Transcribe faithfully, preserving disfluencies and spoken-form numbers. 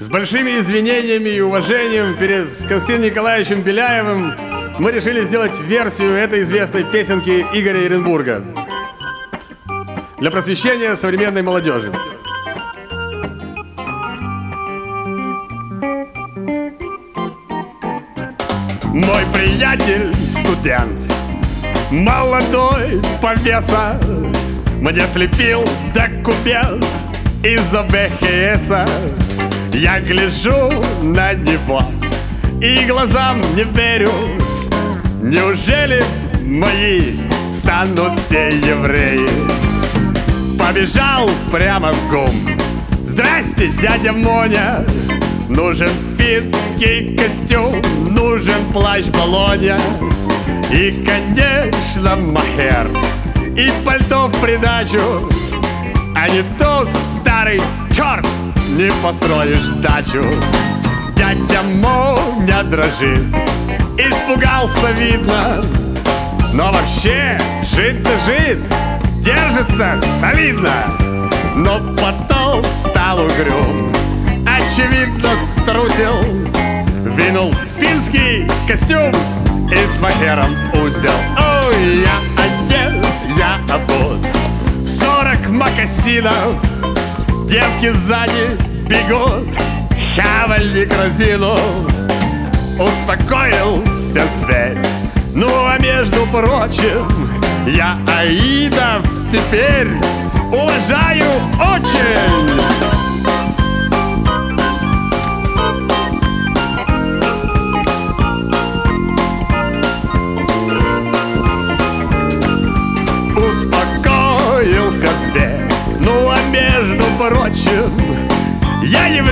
С большими извинениями и уважением перед Константином Николаевичем Беляевым мы решили сделать версию этой известной песенки Игоря Еренбурга для просвещения современной молодежи. Мой приятель студент, молодой повеса, мне слепил документ из-за бэ ха эса. Я гляжу на него и глазам не верю. Неужели мои станут все евреи? Побежал прямо в ГУМ. Здрасте, дядя Моня. Нужен финский костюм, нужен плащ Болонья. И, конечно, мохер, и пальто в придачу. А не то, старый черт, не построишь дачу. Дядя Моня дрожит, испугался, видно. Но вообще жить-то жит, держится солидно. Но потом стал угрюм, очевидно струсил. Винул финский костюм и с мохером узел. Ой, я одет, я обут, сорок мокасинов. Девки сзади бегут, хавальник разину. Успокоился зверь. Ну а между прочим, я аидов теперь уважаю очень. Успокоился зверь. Ну а между прочим, я еврей.